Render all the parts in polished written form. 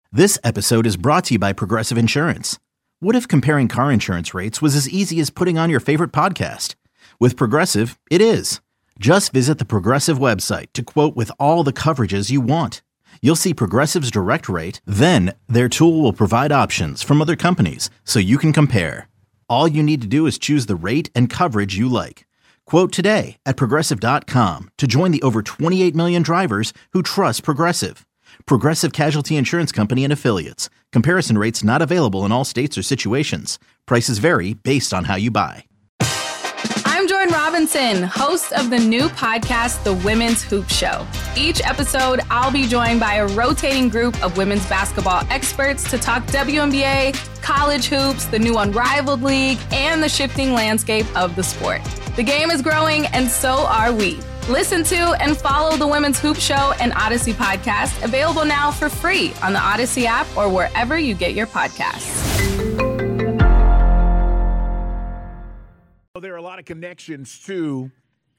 This episode is brought to you by Progressive Insurance. What if comparing car insurance rates was as easy as putting on your favorite podcast? With Progressive, it is. Just visit the Progressive website to quote with all the coverages you want. You'll see Progressive's direct rate, then their tool will provide options from other companies so you can compare. All you need to do is choose the rate and coverage you like. Quote today at Progressive.com to join the over 28 million drivers who trust Progressive. Progressive Casualty Insurance Company and Affiliates. Comparison rates not available in all states or situations. Prices vary based on how you buy. I'm Jordan Robinson, host of the new podcast, The Women's Hoop Show. Each episode, I'll be joined by a rotating group of women's basketball experts to talk WNBA, college hoops, the new Unrivaled League, and the shifting landscape of the sport. The game is growing, and so are we. Listen to and follow the Women's Hoop Show and Odyssey podcast, available now for free on the Odyssey app or wherever you get your podcasts. There are a lot of connections to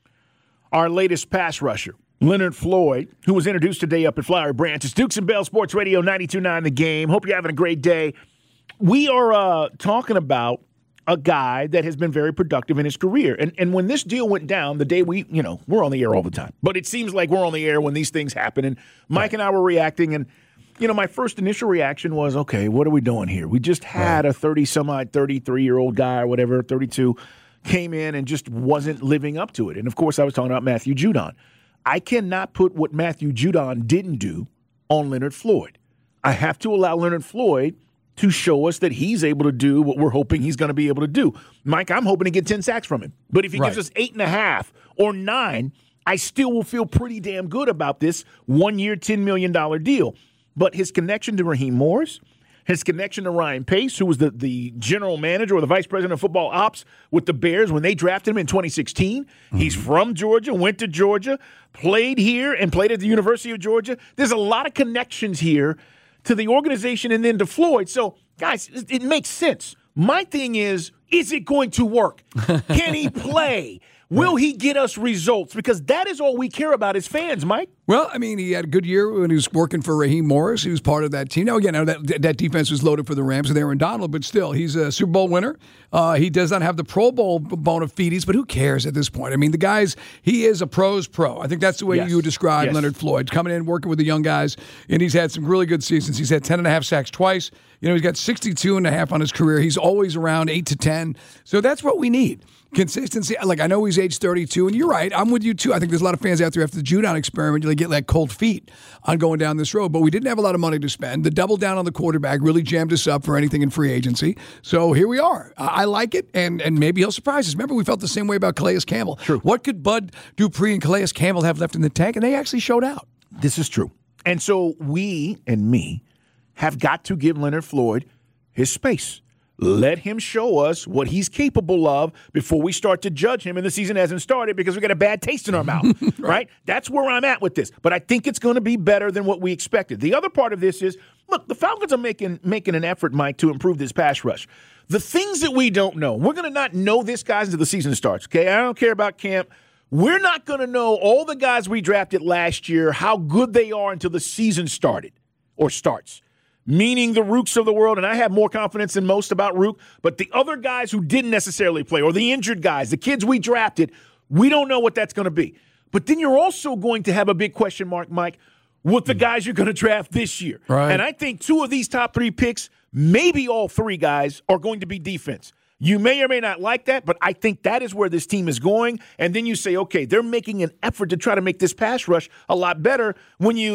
our latest pass rusher, Leonard Floyd, who was introduced today up at Flowery Branch. It's Dukes and Bell Sports Radio 92.9 The Game. Hope you're having a great day. We are talking about a guy that has been very productive in his career. And when this deal went down, the day we're on the air all the time. But it seems like we're on the air when these things happen. And Mike and I were reacting. And, my first initial reaction was, okay, what are we doing here? We just had a 30-some-odd, 33-year-old guy or whatever, 32, came in and just wasn't living up to it. And, of course, I was talking about Matthew Judon. I cannot put what Matthew Judon didn't do on Leonard Floyd. I have to allow Leonard Floyd to show us that he's able to do what we're hoping he's going to be able to do. Mike, I'm hoping to get 10 sacks from him. But if he gives us 8.5 or 9, I still will feel pretty damn good about this 1-year, $10 million deal. But his connection to Raheem Morris, his connection to Ryan Pace, who was the general manager or the vice president of football ops with the Bears when they drafted him in 2016. He's from Georgia, went to Georgia, played here, and played at the University of Georgia. There's a lot of connections here to the organization and then to Floyd. So, guys, it makes sense. My thing is it going to work? Can he play? Will he get us results? Because that is all we care about as fans, Mike. Well, I mean, he had a good year when he was working for Raheem Morris. He was part of that team. Now, again, that defense was loaded for the Rams with Aaron Donald, but still, he's a Super Bowl winner. He does not have the Pro Bowl bona fides, but who cares at this point? I mean, he is a pro's pro. I think that's the way you would describe Leonard Floyd, coming in, working with the young guys, and he's had some really good seasons. He's had 10.5 sacks twice. He's got 62.5 on his career. He's always around 8 to 10. So that's what we need. Consistency. Like, I know he's age 32, and you're right. I'm with you, too. I think there's a lot of fans out there after the Judon experiment, they get like cold feet on going down this road. But we didn't have a lot of money to spend. The double down on the quarterback really jammed us up for anything in free agency. So here we are. I like it, and maybe he'll surprise us. Remember, we felt the same way about Calais Campbell. True. What could Bud Dupree and Calais Campbell have left in the tank? And they actually showed out. This is true. And so we and me have got to give Leonard Floyd his space. Let him show us what he's capable of before we start to judge him, and the season hasn't started because we got a bad taste in our mouth, right? That's where I'm at with this. But I think it's going to be better than what we expected. The other part of this is, look, the Falcons are making an effort, Mike, to improve this pass rush. The things that we don't know, we're going to not know this, guys, until the season starts, okay? I don't care about camp. We're not going to know all the guys we drafted last year, how good they are until the season started or starts. Meaning the Rooks of the world, and I have more confidence than most about Rook, but the other guys who didn't necessarily play, or the injured guys, the kids we drafted, we don't know what that's going to be. But then you're also going to have a big question mark, Mike, with the guys you're going to draft this year. Right. And I think 2 of these top 3 picks, maybe all 3 guys, are going to be defense. You may or may not like that, but I think that is where this team is going. And then you say, okay, they're making an effort to try to make this pass rush a lot better when you're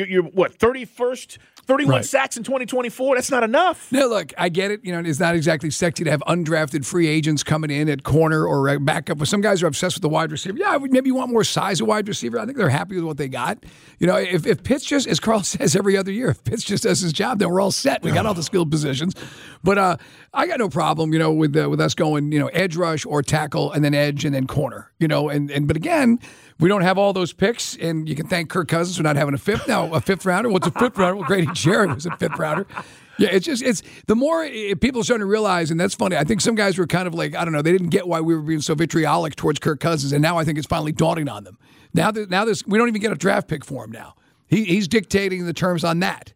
31st, 31 sacks in 2024. That's not enough. No, look, I get it. It's not exactly sexy to have undrafted free agents coming in at corner or backup. But some guys are obsessed with the wide receiver. Yeah, maybe you want more size of wide receiver. I think they're happy with what they got. If Pitts just, as Carl says every other year, if Pitts just does his job, then we're all set. We got all the skilled positions. But I got no problem, with us going, edge rush or tackle and then edge and then corner, but again, we don't have all those picks, and you can thank Kirk Cousins for not having a fifth rounder. What's a fifth rounder? Well, Grady Jarrett was a fifth rounder. Yeah, it's the more people are starting to realize, and that's funny. I think some guys were kind of like, I don't know, they didn't get why we were being so vitriolic towards Kirk Cousins, and now I think it's finally dawning on them. Now we don't even get a draft pick for him now. He's dictating the terms on that.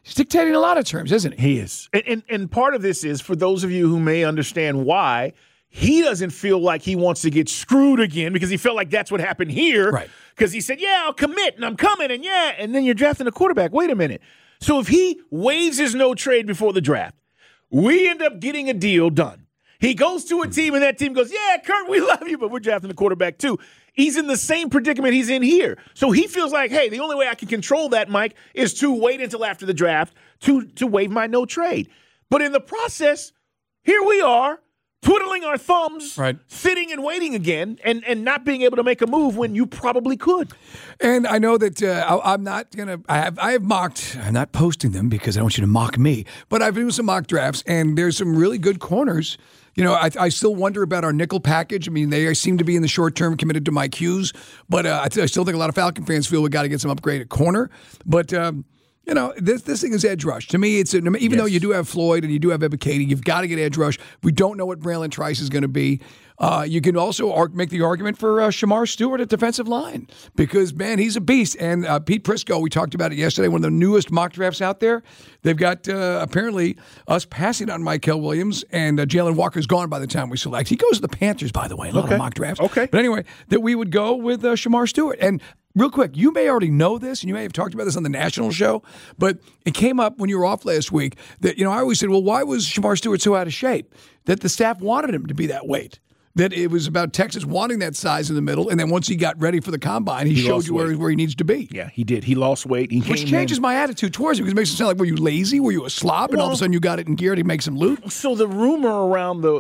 He's dictating a lot of terms, isn't he? He is. And part of this is, for those of you who may understand why, he doesn't feel like he wants to get screwed again because he felt like that's what happened here. Right. Because he said, yeah, I'll commit, and I'm coming, and then you're drafting a quarterback. Wait a minute. So if he waives his no trade before the draft, we end up getting a deal done. He goes to a team, and that team goes, yeah, Kurt, we love you, but we're drafting a quarterback too. He's in the same predicament he's in here. So he feels like, hey, the only way I can control that, Mike, is to wait until after the draft to waive my no trade. But in the process, here we are, twiddling our thumbs, right, sitting and waiting again, and not being able to make a move when you probably could. And I know that I'm not going to – I have mocked – I'm not posting them because I don't want you to mock me, but I've been doing some mock drafts, and there's some really good corners. You know, I still wonder about our nickel package. I mean, they seem to be in the short term committed to Mike Hughes, but I still think a lot of Falcon fans feel we got to get some upgrade at corner. But you know, this thing is edge rush. To me, even though you do have Floyd and you do have Ebiketie, you've got to get edge rush. We don't know what Braylon Trice is going to be. You can also make the argument for Shamar Stewart at defensive line because, man, he's a beast. And Pete Prisco, we talked about it yesterday, one of the newest mock drafts out there. They've got apparently us passing on Mykel Williams, and Jalen Walker's gone by the time we select. He goes to the Panthers, by the way, in a lot of mock drafts. Okay. But anyway, that we would go with Shamar Stewart. And real quick, you may already know this, and you may have talked about this on the national show, but it came up when you were off last week that, you know, I always said, well, why was Shamar Stewart so out of shape? That the staff wanted him to be that weight. That it was about Texas wanting that size in the middle, and then once he got ready for the combine, he showed you where he needs to be. Yeah, he did. He lost weight. Which changes my attitude towards him because it makes it sound like, were you lazy? Were you a slob? And all of a sudden you got it in gear and he makes him loot? So the rumor around the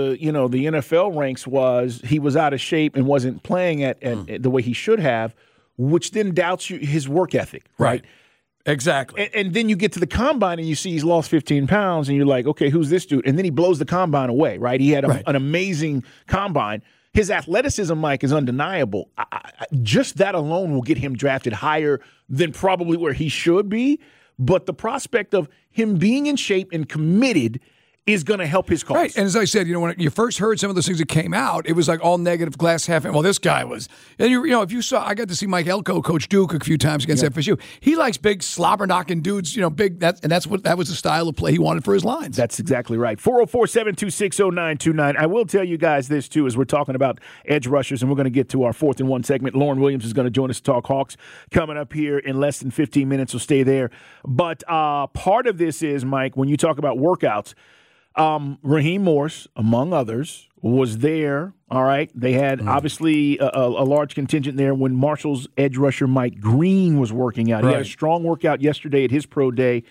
NFL ranks was he was out of shape and wasn't playing at the way he should have, which then doubts his work ethic, right? Exactly. And then you get to the combine and you see he's lost 15 pounds and you're like, okay, who's this dude? And then he blows the combine away, right? He had an amazing combine. His athleticism, Mike, is undeniable. Just that alone will get him drafted higher than probably where he should be. But the prospect of him being in shape and committed is going to help his cause. Right. And as I said, you know, when you first heard some of those things that came out, it was like all negative, glass half empty. Well, this guy was. And, you know, if you saw, I got to see Mike Elko coach Duke a few times against FSU. He likes big, slobber-knocking dudes, you know, big. That was the style of play he wanted for his lines. That's exactly right. 404-726-0929. I will tell you guys this, too, as we're talking about edge rushers, and we're going to get to our 4th and 1 segment. Lauren Williams is going to join us to talk Hawks coming up here in less than 15 minutes, so stay there. But part of this is, Mike, when you talk about workouts, Raheem Morris, among others, was there. All right. They had obviously a large contingent there when Marshall's edge rusher Mike Green was working out. He had a strong workout yesterday at his pro day.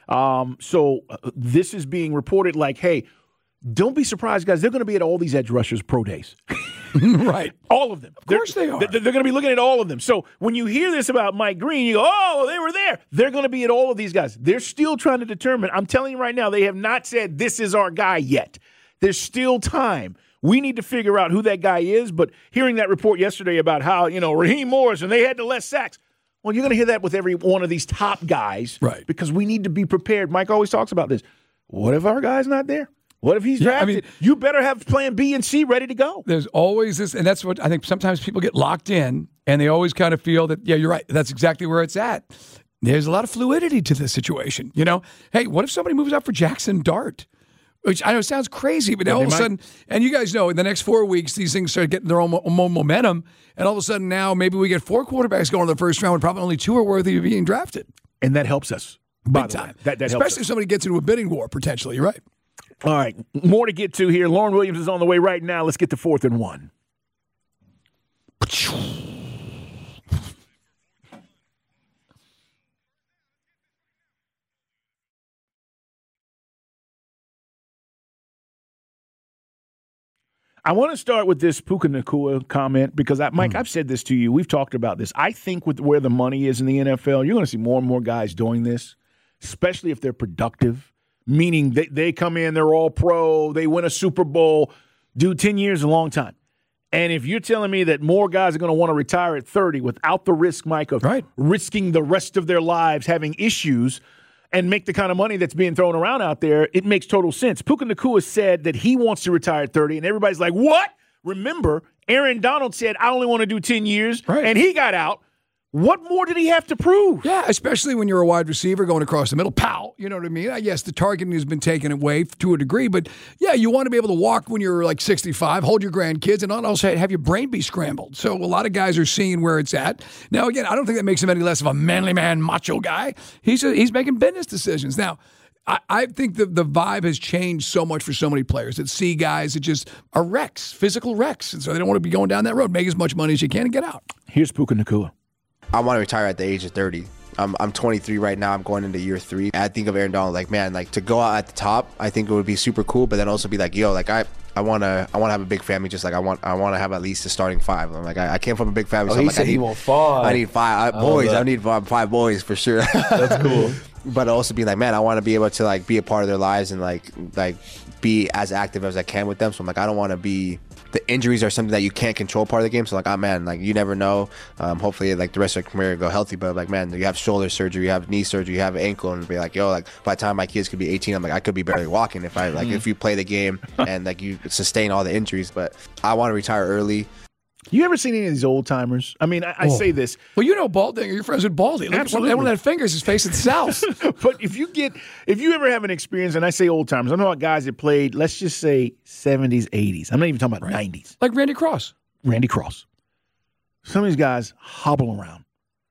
So this is being reported like, hey, don't be surprised, guys. They're going to be at all these edge rushers pro days. Right. All of them. Of course they are. They're going to be looking at all of them. So when you hear this about Mike Green, you go, oh, they were there. They're going to be at all of these guys. They're still trying to determine. I'm telling you right now, they have not said this is our guy yet. There's still time. We need to figure out who that guy is. But hearing that report yesterday about how, you know, Raheem Morris and they had the less sacks. Well, you're going to hear that with every one of these top guys. Right. Because we need to be prepared. Mike always talks about this. What if our guy's not there? What if he's drafted? You better have plan B and C ready to go. There's always this, and that's what I think sometimes people get locked in, and they always kind of feel that, yeah, you're right. That's exactly where it's at. There's a lot of fluidity to this situation. You know, hey, what if somebody moves up for Jackson Dart? Which I know sounds crazy, but all of a sudden, and you guys know, in the next 4 weeks, these things start getting their own momentum, and all of a sudden now maybe we get 4 quarterbacks going to the first round, and probably only 2 are worthy of being drafted. And that helps us. Big time. That helps especially us. if somebody gets into a bidding war, potentially. You're right. All right, more to get to here. Lauren Williams is on the way right now. Let's get to 4th and 1. I want to start with this Puka Nacua comment because, Mike, I've said this to you. We've talked about this. I think with where the money is in the NFL, you're going to see more and more guys doing this, especially if they're productive. Meaning they come in, they're all pro, they win a Super Bowl. Dude, 10 years is a long time. And if you're telling me that more guys are going to want to retire at 30 without the risk, Mike, of risking the rest of their lives having issues and make the kind of money that's being thrown around out there, it makes total sense. Puka Nacua said that he wants to retire at 30, and everybody's like, what? Remember, Aaron Donald said, I only want to do 10 years, and he got out. What more did he have to prove? Yeah, especially when you're a wide receiver going across the middle. Pow! You know what I mean? Yes, the targeting has been taken away to a degree, but yeah, you want to be able to walk when you're like 65, hold your grandkids, and not also have your brain be scrambled. So a lot of guys are seeing where it's at. Now, again, I don't think that makes him any less of a manly man, macho guy. He's making business decisions. Now, I think the vibe has changed so much for so many players that see guys that just are wrecks, physical wrecks, and so they don't want to be going down that road. Make as much money as you can and get out. Here's Puka Nacua. I want to retire at the age of 30. I'm 23 right now. I'm going into year 3. I think of Aaron Donald like, man, like to go out at the top, I think it would be super cool, but then also be like, yo, like I want to have a big family, just like I want to have at least a starting 5. I'm like, I came from a big family, so he I'm like, said he want 5. I need 5 boys. I need 5 boys for sure. That's cool. But also be like, man, I want to be able to like be a part of their lives and like be as active as I can with them. So I'm like, I don't want to be. The injuries are something that you can't control part of the game. So like, oh man, like you never know. Hopefully, like the rest of your career go healthy. But like, man, you have shoulder surgery, you have knee surgery, you have ankle, and be like, yo, like by the time my kids could be 18, I'm like, I could be barely walking if I like if you play the game and like you sustain all the injuries. But I want to retire early. You ever seen any of these old timers? I mean, I say this. Well, you know Baldinger. You're friends with Baldy. Absolutely. Everyone that fingers is facing south. But if you ever have an experience, and I say old timers, I'm talking about guys that played, let's just say 70s, 80s. I'm not even talking about 90s. Like Randy Cross. Randy Cross. Some of these guys hobble around,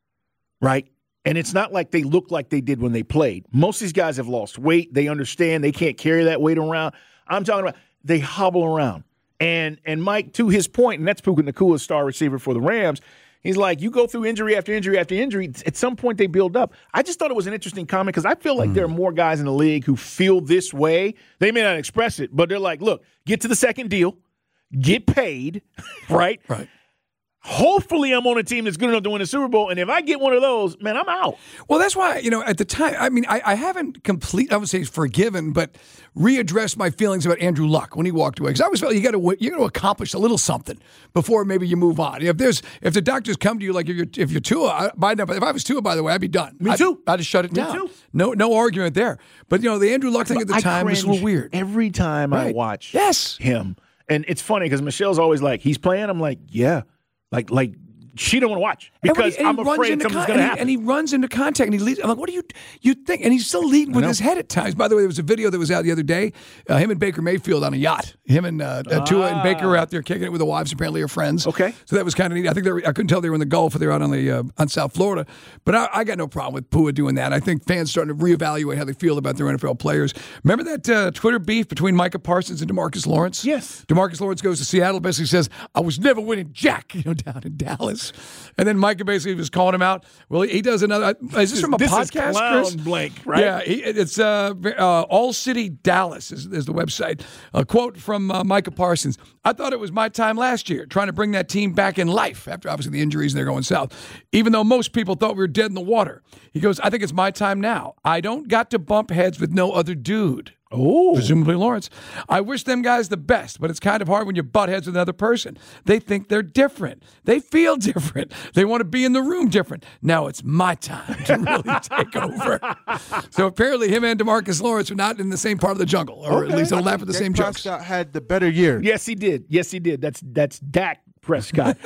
right? And it's not like they look like they did when they played. Most of these guys have lost weight. They understand they can't carry that weight around. I'm talking about they hobble around. And Mike, to his point, and that's Puka Nacua, star receiver for the Rams, he's like, you go through injury after injury after injury. At some point, they build up. I just thought it was an interesting comment because I feel like there are more guys in the league who feel this way. They may not express it, but they're like, look, get to the second deal, get paid, right? Right. Hopefully I'm on a team that's good enough to win a Super Bowl, and if I get one of those, man, I'm out. Well, that's why, at the time, I mean, I haven't I would say forgiven, but readdressed my feelings about Andrew Luck when he walked away. Because I always felt you got to accomplish a little something before maybe you move on. If the doctors come to you like if you're Tua, if I was Tua, by the way, I'd be done. Me too. I'd just shut it down. Too. No argument there. But the Andrew Luck thing at the time was a little weird. Every time I watch him, and it's funny because Michelle's always like, he's playing. I'm like, yeah, like. She don't want to watch because I'm afraid something's going to happen. And he runs into contact and he leads. I'm like, what do you think? And he's still leading with his head at times. By the way, there was a video that was out the other day. Him and Baker Mayfield on a yacht. Him and Tua and Baker were out there kicking it with the wives. Apparently, are friends. Okay, so that was kind of neat. I think I couldn't tell they were in the Gulf or they were out on South Florida. But I got no problem with Pua doing that. I think fans starting to reevaluate how they feel about their NFL players. Remember that Twitter beef between Micah Parsons and DeMarcus Lawrence? Yes. DeMarcus Lawrence goes to Seattle, basically says, "I was never winning jack," down in Dallas, and then Micah basically was calling him out. Well, he does another. Is this from a podcast, is Clown Chris? Blank, right? Yeah, it's All City Dallas is the website. A quote from Micah Parsons. I thought it was my time last year, trying to bring that team back in life after obviously the injuries and they're going south. Even though most people thought we were dead in the water. He goes, I think it's my time now. I don't got to bump heads with no other dude. Oh, presumably Lawrence. I wish them guys the best, but it's kind of hard when you butt heads with another person. They think they're different. They feel different. They want to be in the room different. Now it's my time to really take over. So apparently him and DeMarcus Lawrence are not in the same part of the jungle, or at least they'll laugh at the same jokes. Prescott had the better year. Yes, he did. That's Dak Prescott.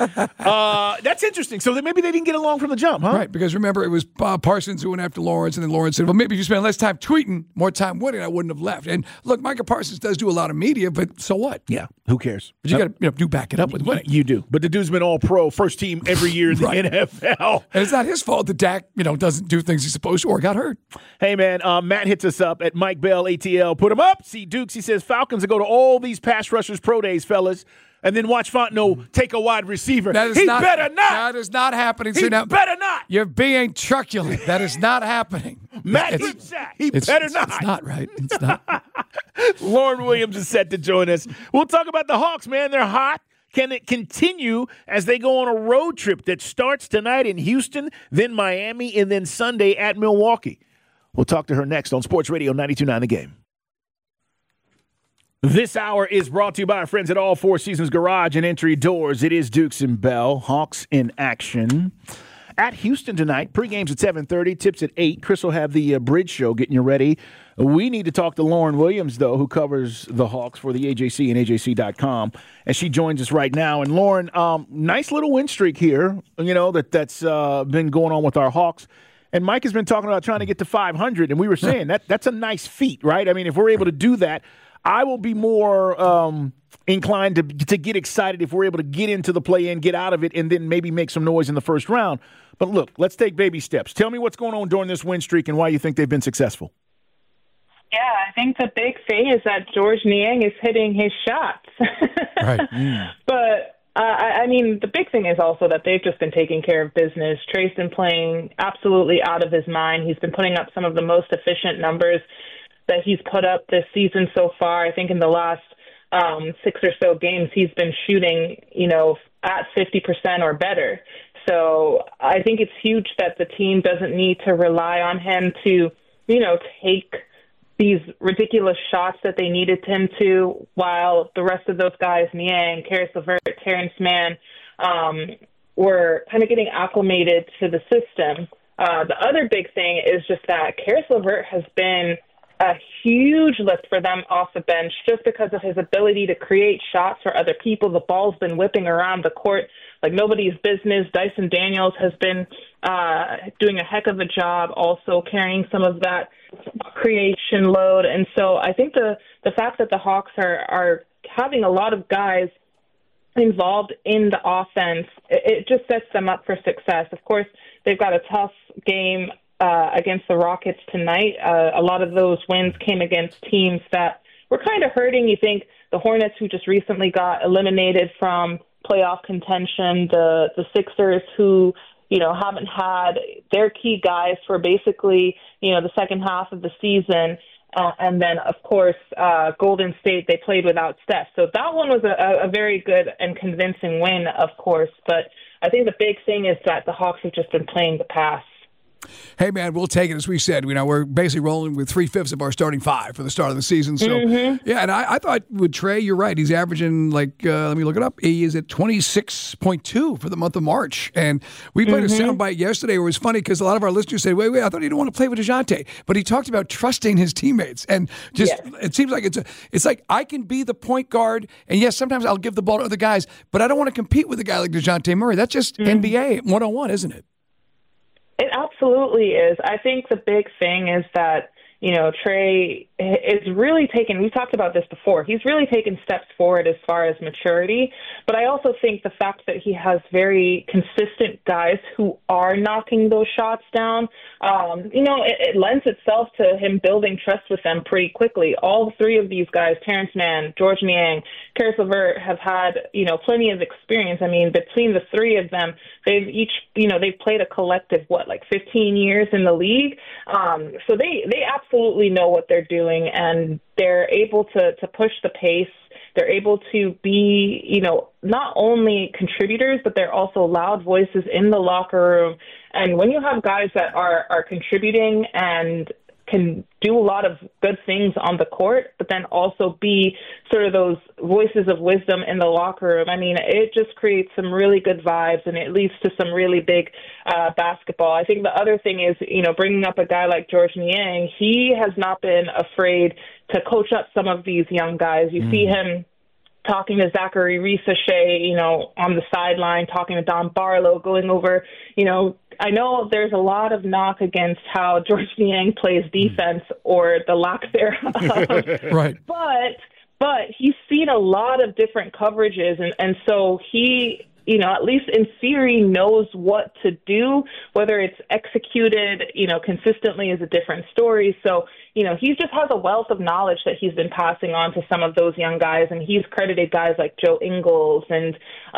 That's interesting. So maybe they didn't get along from the jump, huh? Right, because remember, it was Parsons who went after Lawrence, and then Lawrence said, well, maybe if you spend less time tweeting, more time winning, I wouldn't have left. And look, Micah Parsons does do a lot of media, but so what? Yeah, who cares? But you got to do back it up with winning. You do. But the dude's been all-pro, first team every year in the NFL. And it's not his fault that Dak, doesn't do things he's supposed to or got hurt. Hey, man, Matt hits us up at Mike Bell, ATL. Put him up. See Dukes, he says, Falcons will go to all these pass rushers pro days, fellas. And then watch Fontenot take a wide receiver. Better not. That is not happening. He better not. You're being truculent. That is not happening. Matt keeps that. He better not. It's not right. It's not. Lauren Williams is set to join us. We'll talk about the Hawks, man. They're hot. Can it continue as they go on a road trip that starts tonight in Houston, then Miami, and then Sunday at Milwaukee? We'll talk to her next on Sports Radio 92.9 The Game. This hour is brought to you by our friends at All Four Seasons Garage and Entry Doors. It is Dukes and Bell, Hawks in action at Houston tonight. Pregame's at 7:30, tips at 8. Chris will have the Bridge Show getting you ready. We need to talk to Lauren Williams, though, who covers the Hawks for the AJC and AJC.com, and she joins us right now. And Lauren, nice little win streak here, that's been going on with our Hawks. And Mike has been talking about trying to get to 500, and we were saying that's a nice feat, right? I mean, if we're able to do that, I will be more inclined to get excited if we're able to get into the play-in, get out of it, and then maybe make some noise in the first round. But look, let's take baby steps. Tell me what's going on during this win streak and why you think they've been successful. Yeah, I think the big thing is that Georges Niang is hitting his shots. Right. But, I mean, the big thing is also that they've just been taking care of business. Trey's been playing absolutely out of his mind. He's been putting up some of the most efficient numbers that he's put up this season so far. I think in the last 6 or so games, he's been shooting, at 50% or better. So I think it's huge that the team doesn't need to rely on him to, take these ridiculous shots that they needed him to, while the rest of those guys, Niang, Caris LeVert, Terrence Mann, were kind of getting acclimated to the system. The other big thing is just that Caris LeVert has been a huge lift for them off the bench just because of his ability to create shots for other people. The ball's been whipping around the court like nobody's business. Dyson Daniels has been doing a heck of a job also carrying some of that creation load. And so I think the fact that the Hawks are having a lot of guys involved in the offense, it just sets them up for success. Of course, they've got a tough game against the Rockets tonight. A lot of those wins came against teams that were kind of hurting. You think the Hornets, who just recently got eliminated from playoff contention, the Sixers, who haven't had their key guys for basically the second half of the season, and then of course Golden State, they played without Steph. So that one was a very good and convincing win, of course. But I think the big thing is that the Hawks have just been playing the pass. Hey, man, we'll take it. As we said, we're basically rolling with 3/5 of our starting five for the start of the season. So, yeah, and I thought with Trey, you're right. He's averaging, let me look it up. He is at 26.2 for the month of March. And we played a soundbite yesterday where it was funny because a lot of our listeners said, wait, I thought he didn't want to play with DeJounte. But he talked about trusting his teammates. And just It seems like it's like I can be the point guard. And, yes, sometimes I'll give the ball to other guys. But I don't want to compete with a guy like DeJounte Murray. That's just NBA 101, isn't it? It absolutely is. I think the big thing is that, Trey is really taking, we've talked about this before, he's really taken steps forward as far as maturity. But I also think the fact that he has very consistent guys who are knocking those shots down, it lends itself to him building trust with them pretty quickly. All three of these guys, Terrence Mann, Georges Niang, Caris LeVert, have had, plenty of experience. I mean, between the three of them, they've each, they've played a collective, 15 years in the league. So they absolutely know what they're doing, and they're able to push the pace. They're able to be, not only contributors, but they're also loud voices in the locker room. And when you have guys that are contributing and can do a lot of good things on the court, but then also be sort of those voices of wisdom in the locker room, I mean, it just creates some really good vibes, and it leads to some really big basketball. I think the other thing is, bringing up a guy like Georges Niang, he has not been afraid to coach up some of these young guys. You see him talking to Zachary Risache, on the sideline, talking to Don Barlow, going over, I know there's a lot of knock against how Georges Niang plays defense or the lack thereof. Right. But he's seen a lot of different coverages, and so he, at least in theory, knows what to do. Whether it's executed, consistently is a different story. So, he just has a wealth of knowledge that he's been passing on to some of those young guys, and he's credited guys like Joe Ingles and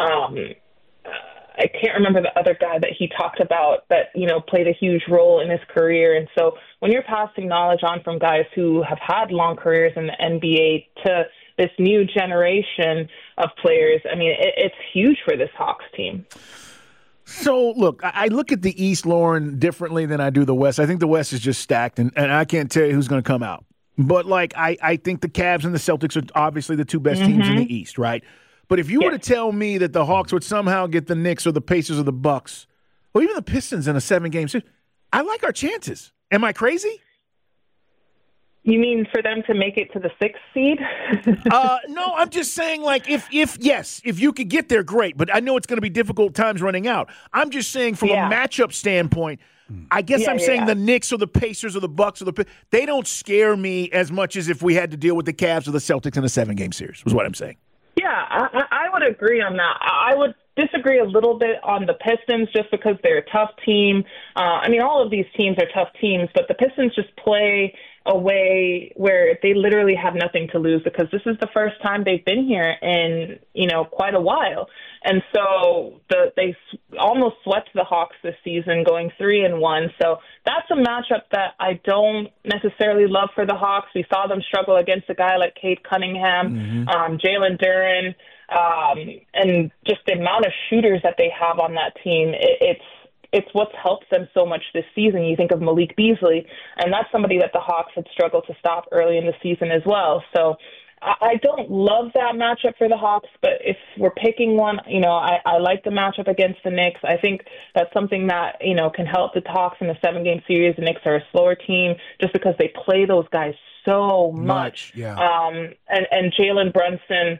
I can't remember the other guy that he talked about that, played a huge role in his career. And so when you're passing knowledge on from guys who have had long careers in the NBA to this new generation of players, I mean, it's huge for this Hawks team. So, look, I look at the East, Lauren, differently than I do the West. I think the West is just stacked, and I can't tell you who's going to come out. But, I think the Cavs and the Celtics are obviously the two best teams in the East, right? But if you were to tell me that the Hawks would somehow get the Knicks or the Pacers or the Bucks or even the Pistons in a 7-game series, I like our chances. Am I crazy? You mean for them to make it to the 6th seed? No, I'm just saying, like, if you could get there, great. But I know it's going to be difficult times running out. I'm just saying from a matchup standpoint, I guess I'm saying the Knicks or the Pacers or the Bucks or they don't scare me as much as if we had to deal with the Cavs or the Celtics in a 7-game series, was what I'm saying. Yeah, I would agree on that. I would disagree a little bit on the Pistons just because they're a tough team. I mean, all of these teams are tough teams, but the Pistons just play a way where they literally have nothing to lose because this is the first time they've been here in, quite a while. And so they almost swept the Hawks this season, going 3-1. So that's a matchup that I don't necessarily love for the Hawks. We saw them struggle against a guy like Cade Cunningham, Jalen Duren, and just the amount of shooters that they have on that team. It's what's helped them so much this season. You think of Malik Beasley, and that's somebody that the Hawks had struggled to stop early in the season as well. So I don't love that matchup for the Hawks, but if we're picking one, I like the matchup against the Knicks. I think that's something that, can help the Hawks in a 7-game series. The Knicks are a slower team just because they play those guys so much. Yeah. And Jalen Brunson,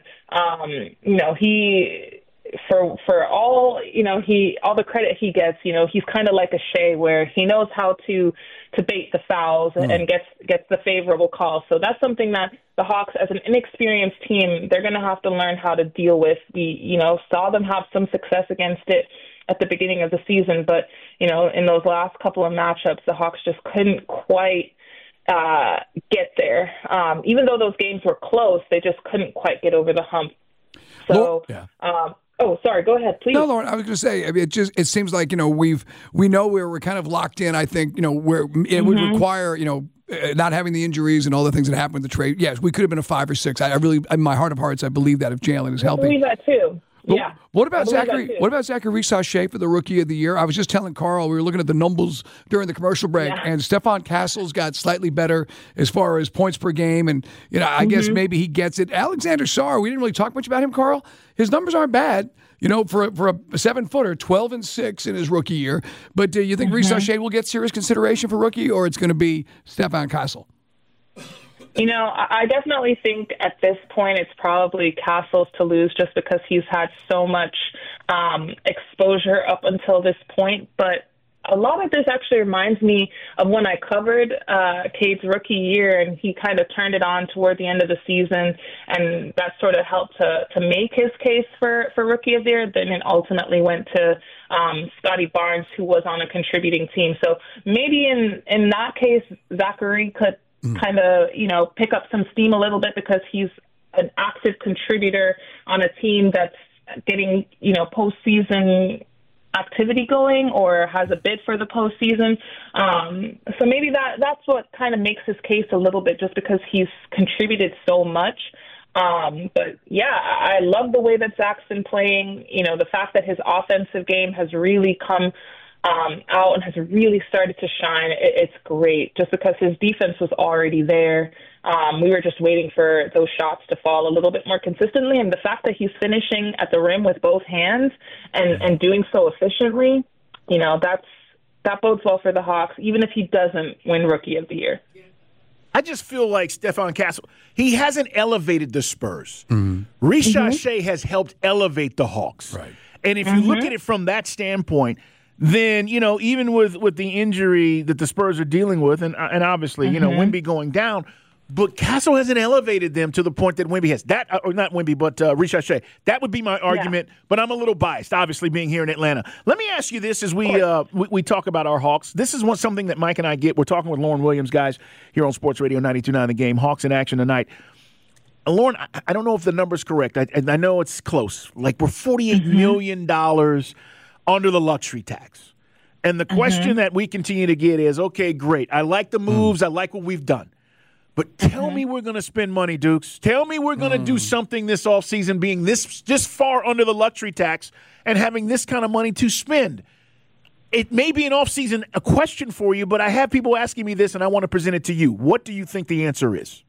he... For all all the credit he gets, he's kind of like a Shea where he knows how to bait the fouls and gets the favorable call. So that's something that the Hawks, as an inexperienced team, they're going to have to learn how to deal with. We saw them have some success against it at the beginning of the season, but in those last couple of matchups, the Hawks just couldn't quite get there. Even though those games were close, they just couldn't quite get over the hump. So. Oh, sorry. Go ahead, please. No, Lauren, I was going to say, I mean, it seems like, we know where we're kind of locked in, I think, where it would require, not having the injuries and all the things that happened with the trade. Yes, we could have been a 5 or 6. I really, in my heart of hearts, I believe that if Jalen is healthy. I believe that too. But Yeah. What about Zachary Risacher for the Rookie of the Year? I was just telling Carl, we were looking at the numbers during the commercial break, and Stephon Castle's got slightly better as far as points per game, and I guess maybe he gets it. Alexander Sarr, we didn't really talk much about him, Carl. His numbers aren't bad, for a 7-footer, 12-6 in his rookie year. But do you think Risacher will get serious consideration for rookie, or it's going to be Stephon Castle? I definitely think at this point it's probably Castle's to lose just because he's had so much exposure up until this point. But a lot of this actually reminds me of when I covered Cade's rookie year, and he kind of turned it on toward the end of the season, and that sort of helped to make his case for Rookie of the Year. Then it ultimately went to Scotty Barnes, who was on a contributing team. So maybe in that case, Zachary could kind of, pick up some steam a little bit because he's an active contributor on a team that's getting, postseason activity going or has a bid for the postseason. So maybe that's what kind of makes his case a little bit just because he's contributed so much. But yeah, I love the way that Zach's been playing. The fact that his offensive game has really come out and has really started to shine. It's great just because his defense was already there. We were just waiting for those shots to fall a little bit more consistently. And the fact that he's finishing at the rim with both hands and doing so efficiently, that bodes well for the Hawks, even if he doesn't win Rookie of the Year. I just feel like Stephon Castle, he hasn't elevated the Spurs. Risacher has helped elevate the Hawks. Right. And if you look at it from that standpoint, then, even with the injury that the Spurs are dealing with, and obviously, Wemby going down, but Castle hasn't elevated them to the point that Wemby has. That, or not Wemby, but Risacher. That would be my argument, but I'm a little biased, obviously, being here in Atlanta. Let me ask you this as we talk about our Hawks. This is something that Mike and I get. We're talking with Lauren Williams, guys, here on Sports Radio 92.9 The Game. Hawks in action tonight. Lauren, I don't know if the number's correct. I know it's close. Like, we're $48 million under the luxury tax. And the question that we continue to get is, okay, great. I like the moves. I like what we've done. But tell me we're going to spend money, Dukes. Tell me we're going to do something this offseason being this far under the luxury tax and having this kind of money to spend. It may be an offseason a question for you, but I have people asking me this, and I want to present it to you. What do you think the answer is?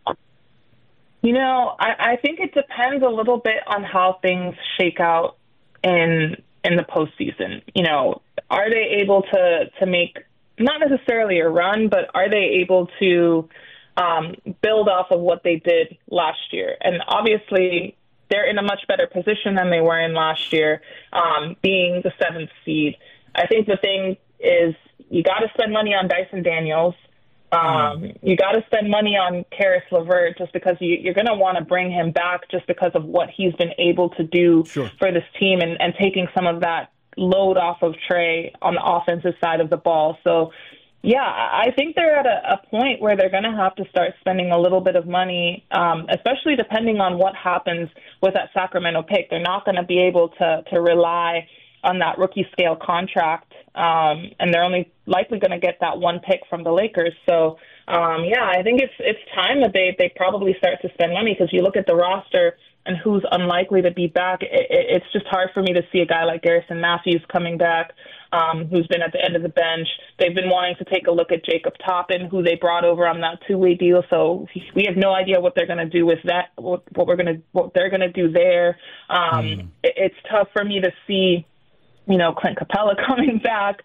I think it depends a little bit on how things shake out in the postseason. are they able to make not necessarily a run, but are they able to build off of what they did last year? And obviously, they're in a much better position than they were in last year, being the 7th seed. I think the thing is you got to spend money on Dyson Daniels. You got to spend money on Karis LeVert just because you're going to want to bring him back just because of what he's been able to do for this team and taking some of that load off of Trey on the offensive side of the ball. So, yeah, I think they're at a point where they're going to have to start spending a little bit of money, especially depending on what happens with that Sacramento pick. They're not going to be able to rely on that rookie scale contract, and they're only likely going to get that one pick from the Lakers. So, I think it's time that they probably start to spend money because you look at the roster and who's unlikely to be back. It's just hard for me to see a guy like Garrison Matthews coming back, who's been at the end of the bench. They've been wanting to take a look at Jacob Toppin, who they brought over on that 2-way deal. So we have no idea what they're going to do with that, what they're going to do there. It's tough for me to see, Clint Capella coming back.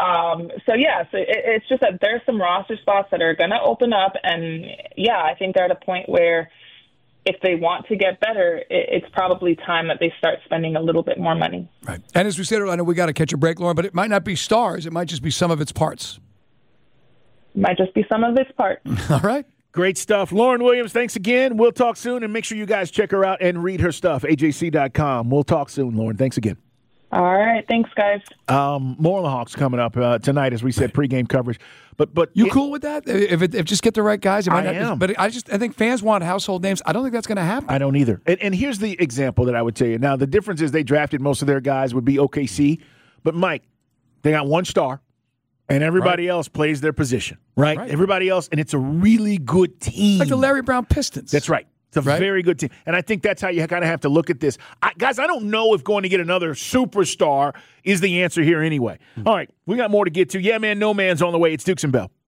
It's just that there's some roster spots that are going to open up. And, I think they're at a point where if they want to get better, it's probably time that they start spending a little bit more money. Right. And as we said, I know we got to catch a break, Lauren, but it might not be stars. It might just be some of its parts. Might just be some of its parts. All right. Great stuff. Lauren Williams, thanks again. We'll talk soon, and make sure you guys check her out and read her stuff, AJC.com. We'll talk soon, Lauren. Thanks again. All right. Thanks, guys. More on the Hawks coming up tonight, as we said, pregame coverage. But you cool with that? If just get the right guys, it might I not, am. But I think fans want household names. I don't think that's going to happen. I don't either. And here's the example that I would tell you. Now, the difference is they drafted most of their guys would be OKC. But, Mike, they got one star, and everybody else plays their position, right? Everybody else, and it's a really good team. Like the Larry Brown Pistons. That's right. It's a very good team. And I think that's how you kind of have to look at this. Guys, I don't know if going to get another superstar is the answer here anyway. All right, we got more to get to. Yeah, man, no man's on the way. It's Dukes and Bell.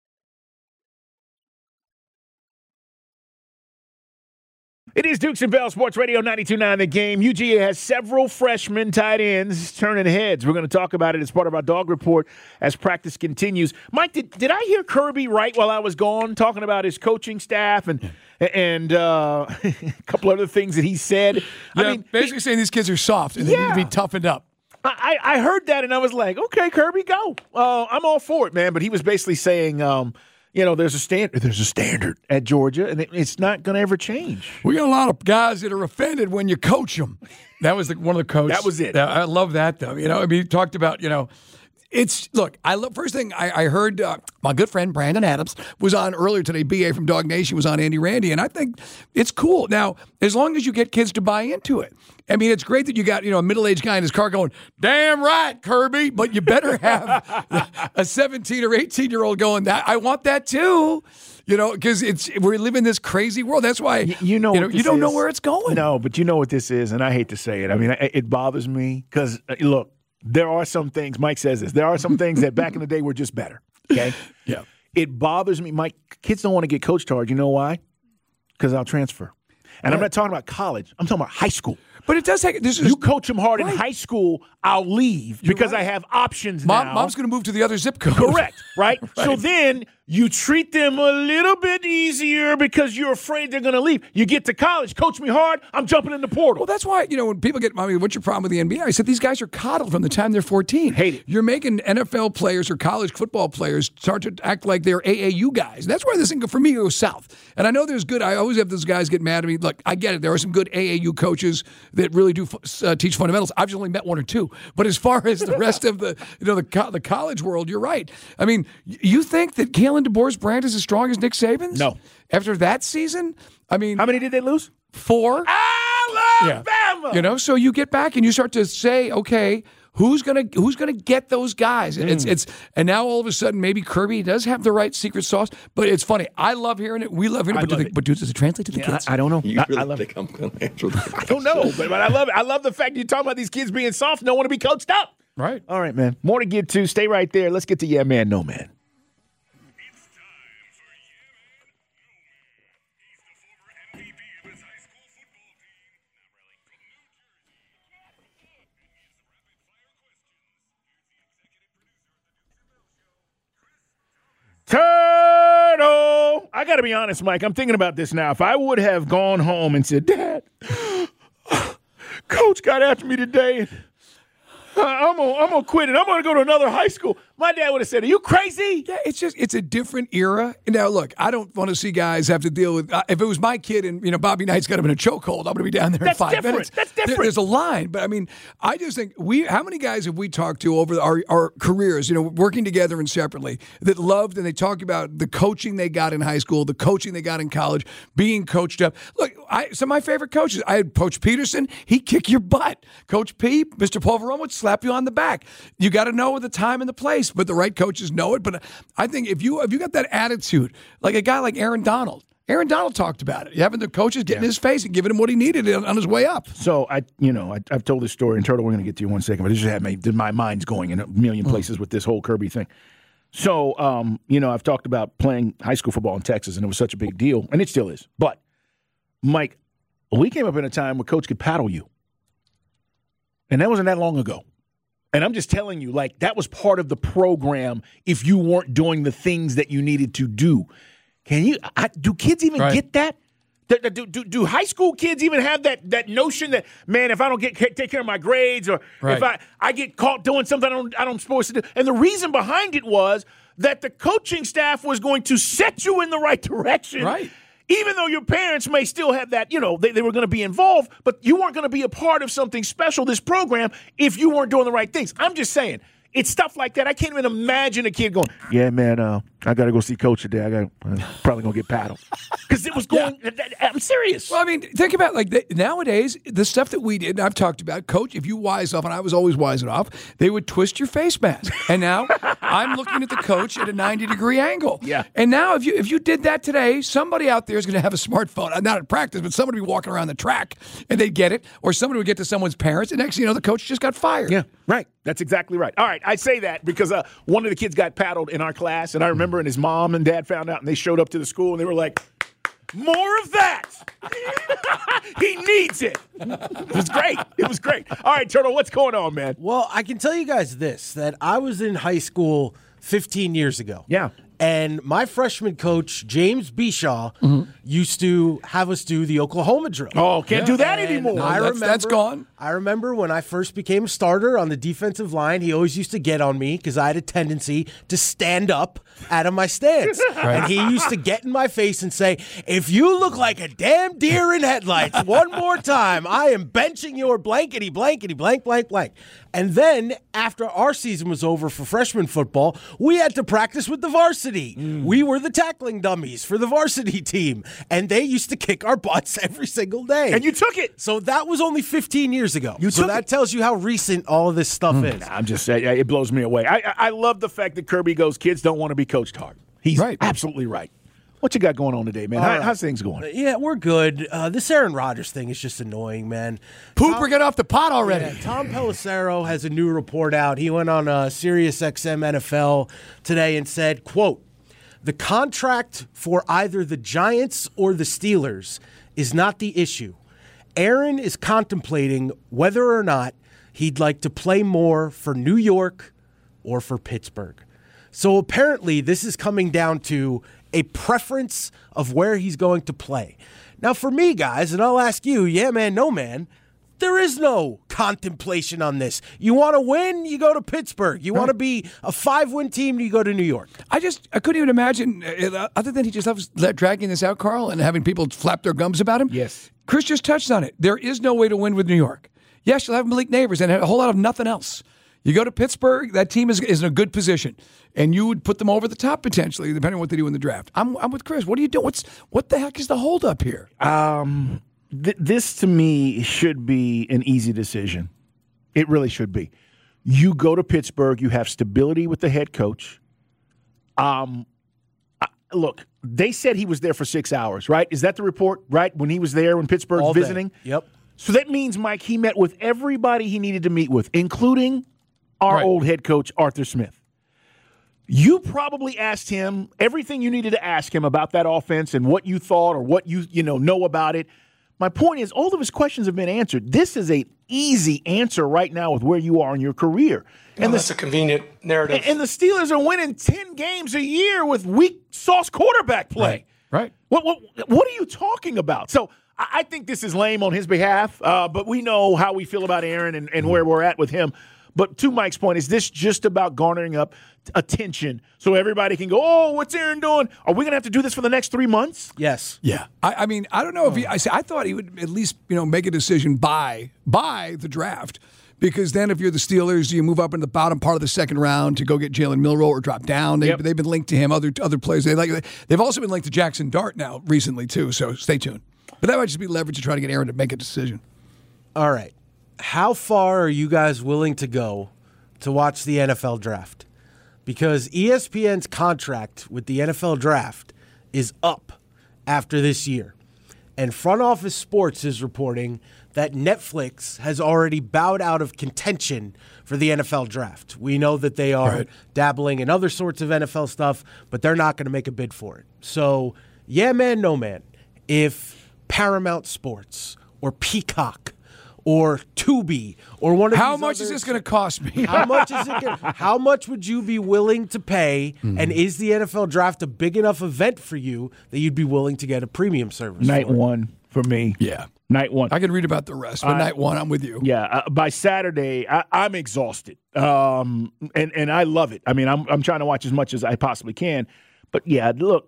It is Dukes and Bell, Sports Radio 92.9 The Game. UGA has several freshman tight ends turning heads. We're going to talk about it as part of our dog report as practice continues. Mike, did I hear Kirby right while I was gone talking about his coaching staff and a couple other things that he said? Yeah, I mean, basically saying these kids are soft and they need to be toughened up. I heard that and I was like, okay, Kirby, go. I'm all for it, man. But he was basically saying there's a standard at Georgia, and it's not going to ever change. We got a lot of guys that are offended when you coach them. That was one of the coaches. That was it. I love that, though. He talked about, first thing I heard, my good friend Brandon Adams was on earlier today. BA from Dog Nation was on Andy Randy, and I think it's cool. Now, as long as you get kids to buy into it. I mean, it's great that you got, a middle-aged guy in his car going, damn right, Kirby, but you better have a 17 or 18-year-old going, that I want that too, because we live in this crazy world. That's why, you don't know where it's going. No, but you know what this is, and I hate to say it. I mean, it bothers me because, look, there are some things, Mike says this, there are some things that back in the day were just better, okay? Yeah. It bothers me. My kids don't want to get coach hard. You know why? Because I'll transfer. And I'm not talking about college. I'm talking about high school. But it does take – you coach them hard in high school, I'll leave because I have options now. Mom's going to move to the other zip code. Correct, right? So then you treat them a little bit easier because you're afraid they're going to leave. You get to college, coach me hard, I'm jumping in the portal. Well, that's why, when people get, what's your problem with the NBA? I said, these guys are coddled from the time they're 14. Hate it. You're making NFL players or college football players start to act like they're AAU guys. That's why this thing, for me, goes south. And I know there's good, I always have those guys get mad at me. Look, I get it. There are some good AAU coaches that really do teach fundamentals. I've just only met one or two. But as far as the rest of the, the college world, you're right. I mean, you think that Kalen DeBoer's brand is as strong as Nick Saban's? No. After that season? I mean, how many did they lose? 4. Alabama! Yeah. So you get back and you start to say, okay, who's gonna get those guys? And now all of a sudden maybe Kirby does have the right secret sauce. But it's funny. I love hearing it. We love hearing it. But does it translate to the kids? I don't know. You really I love think I'm going to answer that? I don't know, but I love it. I love the fact you're talking about these kids being soft, don't want to be coached up. Right. All right, man. More to get to. Stay right there. Let's get to Yeah Man, No Man. I got to be honest, Mike. I'm thinking about this now. If I would have gone home and said, Dad, Coach got after me today, and I'm gonna quit it. I'm gonna go to another high school. My dad would have said, "Are you crazy?" Yeah, it's a different era. Now, look, I don't want to see guys have to deal with. If it was my kid and Bobby Knight's got him in a chokehold, I'm going to be down there in 5 minutes. That's different. There's a line, but I mean, I just think how many guys have we talked to over our careers, working together and separately, that loved and they talk about the coaching they got in high school, the coaching they got in college, being coached up. Look, some of my favorite coaches. I had Coach Peterson. He'd kick your butt. Coach P, Mr. Polverone would slap you on the back. You got to know the time and the place, but the right coaches know it. But I think if you got that attitude, like a guy like Aaron Donald talked about it. You having the coaches get in his face and giving him what he needed on his way up. So I've told this story, and Turtle, we're going to get to you in 1 second, but it just had my mind's going in a million places with this whole Kirby thing. So I've talked about playing high school football in Texas, and it was such a big deal, and it still is. But Mike, we came up in a time where Coach could paddle you, and that wasn't that long ago. And I'm just telling you, like, that was part of the program if you weren't doing the things that you needed to do. Do kids even get that? Do high school kids even have that notion that, man, if I don't take care of my grades or if I get caught doing something I don't supposed to do? And the reason behind it was that the coaching staff was going to set you in the right direction. Right. Even though your parents may still have that, they were going to be involved, but you weren't going to be a part of something special, this program, if you weren't doing the right things. I'm just saying, it's stuff like that. I can't even imagine a kid going, yeah, man, I got to go see Coach today. I'm probably going to get paddled. Because it was going, I'm serious. Well, I mean, think about nowadays, the stuff that we did, and I've talked about, Coach, if you wise off, and I was always wising off, they would twist your face mask. And now I'm looking at the coach at a 90-degree angle. Yeah. And now if you did that today, somebody out there is going to have a smartphone. Not at practice, but somebody would be walking around the track and they'd get it. Or somebody would get to someone's parents, and next thing you know, the coach just got fired. Yeah, right. That's exactly right. All right, I say that because one of the kids got paddled in our class, and I remember and his mom and dad found out, and they showed up to the school, and they were like, more of that. He needs it. It was great. It was great. All right, Turtle, what's going on, man? Well, I can tell you guys this, that I was in high school 15 years ago. Yeah. And my freshman coach, James Bishaw, used to have us do the Oklahoma drill. Oh, can't do that anymore. That's gone. I remember when I first became a starter on the defensive line, he always used to get on me because I had a tendency to stand up out of my stance. And he used to get in my face and say, if you look like a damn deer in headlights one more time, I am benching your blankety, blankety, blank, blank, blank. And then after our season was over for freshman football, we had to practice with the varsity. We were the tackling dummies for the varsity team, and they used to kick our butts every single day. And you took it. So that was only 15 years ago. So that tells you how recent all of this stuff is. I'm just saying, it blows me away. I love the fact that Kirby goes, kids don't want to be coached hard. He's absolutely right. What you got going on today, man? How's things going? Yeah, we're good. This Aaron Rodgers thing is just annoying, man. Pooper, get off the pot already. Yeah, Tom Pelissero has a new report out. He went on SiriusXM NFL today and said, quote, the contract for either the Giants or the Steelers is not the issue. Aaron is contemplating whether or not he'd like to play more for New York or for Pittsburgh. So apparently this is coming down to a preference of where he's going to play. Now for me, guys, and I'll ask you, yeah, man, no, man, there is no contemplation on this. You want to win, you go to Pittsburgh. You want to be a 5-win team, you go to New York. I couldn't even imagine, other than he just loves dragging this out, Carl, and having people flap their gums about him. Yes. Chris just touched on it. There is no way to win with New York. Yes, you'll have Malik Neighbors and a whole lot of nothing else. You go to Pittsburgh, that team is in a good position, and you would put them over the top potentially, depending on what they do in the draft. I'm with Chris. What are you doing? What the heck is the holdup here? This, to me, should be an easy decision. It really should be. You go to Pittsburgh. You have stability with the head coach. Look, they said he was there for 6 hours, right? Is that the report, right, when he was there when Pittsburgh's All day. visiting? Yep. So that means, Mike, he met with everybody he needed to meet with, including our old head coach, Arthur Smith. You probably asked him everything you needed to ask him about that offense and what you thought or what you know about it. My point is, all of his questions have been answered. This is an easy answer right now with where you are in your career. And that's a convenient narrative. And the Steelers are winning 10 games a year with weak sauce quarterback play. Right. Right. What are you talking about? So I think this is lame on his behalf, but we know how we feel about Aaron and where we're at with him. But to Mike's point, is this just about garnering up attention so everybody can go, oh, what's Aaron doing? Are we going to have to do this for the next 3 months? Yes. Yeah. I mean, I don't know if I thought he would at least, make a decision by the draft. Because then if you're the Steelers, you move up in the bottom part of the second round to go get Jalen Milroe or drop down. They've been linked to him, other players. They've also been linked to Jackson Dart now recently, too. So stay tuned. But that might just be leverage to try to get Aaron to make a decision. All right. How far are you guys willing to go to watch the NFL draft? Because ESPN's contract with the NFL draft is up after this year. And Front Office Sports is reporting that Netflix has already bowed out of contention for the NFL draft. We know that they are dabbling in other sorts of NFL stuff, but they're not going to make a bid for it. So, yeah, man, no, man. If Paramount Sports or Peacock or Tubi or one of How these much is this going to cost me? How much is it? How much would you be willing to pay? And is the NFL draft a big enough event for you that you'd be willing to get a premium service? Night for it? one for me. Yeah. Night one. I can read about the rest, but night one, I'm with you. Yeah. By Saturday, I'm exhausted. And I love it. I mean, I'm trying to watch as much as I possibly can. But yeah, look,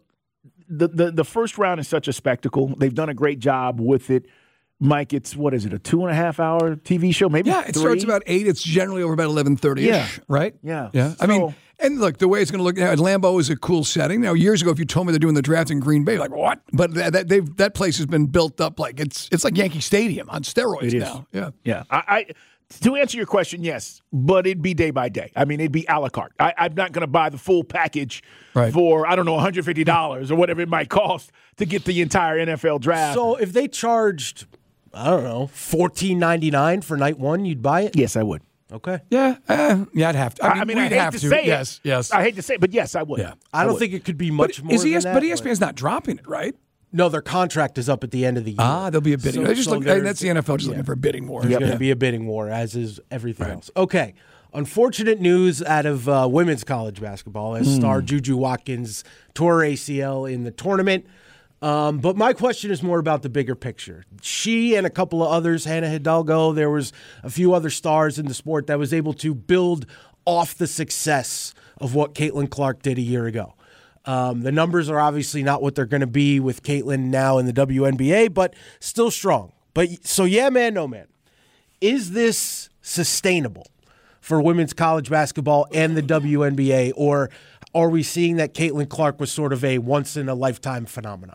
the first round is such a spectacle. They've done a great job with it. Mike, it's, what is it, a 2.5 hour TV show? Maybe it 3? starts about 8. It's generally over about 11:30ish, right? Yeah. Yeah. I mean, and look, the way it's going to look now, Lambeau is a cool setting. Now, years ago, if you told me they're doing the draft in Green Bay, like, what? But that place has been built up like it's like Yankee Stadium on steroids now. Yeah. Yeah. I to answer your question, yes, but it'd be day by day. I mean, it'd be a la carte. I'm not going to buy the full package for, I don't know, $150 or whatever it might cost to get the entire NFL draft. So if they charged, I don't know, $14.99 for night one, you'd buy it? Yes, I would. Okay. Yeah. I'd have to. I mean, I we'd hate have to to. say Yes. it. Yes. I hate to say it, but yes, I would. Yeah. I don't think it could be much more than that. But ESPN's not dropping it, right? No, their contract is up at the end of the year. There'll be a bidding. So That's the NFL just looking for a bidding war. There's going to be a bidding war, as is everything else. Okay. Unfortunate news out of women's college basketball as star Juju Watkins tore ACL in the tournament. But my question is more about the bigger picture. She and a couple of others, Hannah Hidalgo, there was a few other stars in the sport that was able to build off the success of what Caitlin Clark did a year ago. The numbers are obviously not what they're going to be with Caitlin now in the WNBA, but still strong. But so, yeah, man, no, man. Is this sustainable for women's college basketball and the WNBA, or are we seeing that Caitlin Clark was sort of a once-in-a-lifetime phenomenon?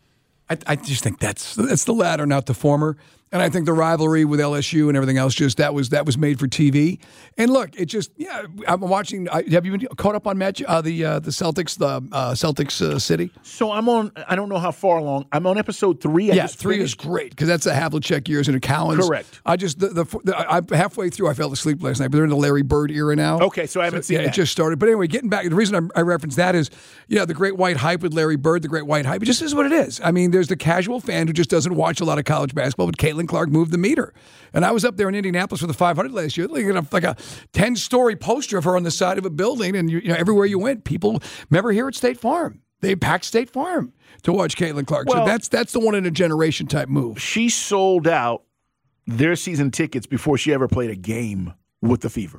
I just think that's the latter, not the former. And I think the rivalry with LSU and everything else, just that was made for TV. And look, it just I'm watching. Have you been caught up on match the Celtics, Celtics City? So I'm on. I don't know how far along. I'm on episode 3. Yeah, 3 is great because that's a Havlicek years and a Collins. Correct. I just I'm halfway through. I fell asleep last night, but they're in the Larry Bird era now. Okay, so I haven't seen that. It just started. But anyway, getting back, the reason I reference that is, the great white hype with Larry Bird, the great white hype. It just is what it is. I mean, there's the casual fan who just doesn't watch a lot of college basketball, but Caitlin Clark moved the meter. And I was up there in Indianapolis for the 500 last year, like a 10-story poster of her on the side of a building, and everywhere you went, people. Remember here at State Farm, they packed State Farm to watch Caitlin Clark. Well, so that's the one in a generation type move. She sold out their season tickets before she ever played a game with the Fever.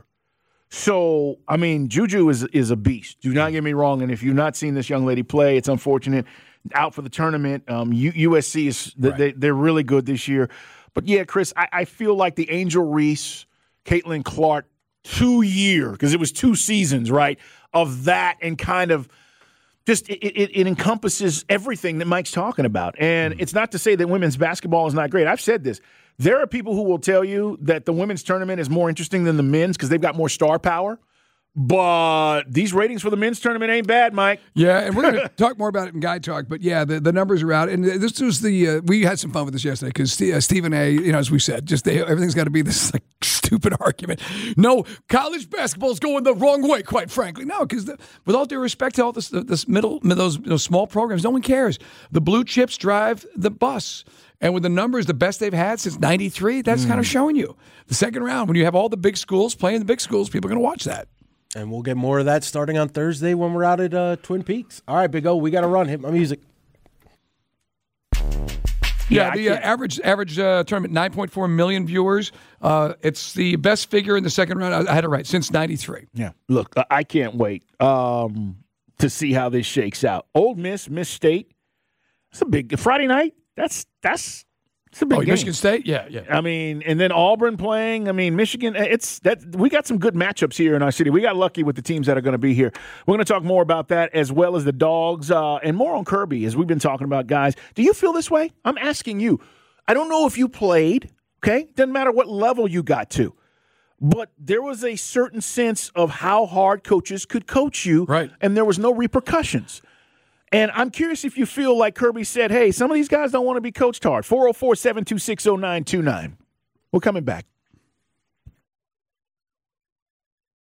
So, I mean, Juju is a beast. Do not get me wrong. And if you've not seen this young lady play, it's unfortunate. Out for the tournament. USC is they're really good this year. But yeah, Chris, I feel like the Angel Reese, Caitlin Clark 2 year, because it was 2 seasons, right, of that, and kind of just it encompasses everything that Mike's talking about. And it's not to say that women's basketball is not great. I've said this. There are people who will tell you that the women's tournament is more interesting than the men's because they've got more star power. But these ratings for the men's tournament ain't bad, Mike. Yeah, and we're going to talk more about it in Guy Talk. But yeah, the numbers are out, and this was we had some fun with this yesterday because Stephen A. As we said, everything's got to be this like stupid argument. No, college basketball's going the wrong way, quite frankly. No, because with all due respect to all those small programs, no one cares. The blue chips drive the bus. And with the numbers, the best they've had since '93, that's kind of showing you. The second round, when you have all the big schools playing the big schools, people are going to watch that. And we'll get more of that starting on Thursday when we're out at Twin Peaks. All right, Big O, we got to run. Hit my music. Yeah, the average tournament, 9.4 million viewers. It's the best figure in the second round. I had it right, since 93. Yeah. Look, I can't wait to see how this shakes out. Ole Miss, Miss State. It's a big Friday night. It's a big game. Michigan State? Yeah. I mean, and then Auburn playing. I mean, Michigan. We got some good matchups here in our city. We got lucky with the teams that are going to be here. We're going to talk more about that as well as the Dogs and more on Kirby as we've been talking about, guys. Do you feel this way? I'm asking you. I don't know if you played, okay? Doesn't matter what level you got to. But there was a certain sense of how hard coaches could coach you, right? And there was no repercussions. And I'm curious if you feel like Kirby said, hey, some of these guys don't want to be coached hard. 404-726-0929. We're coming back.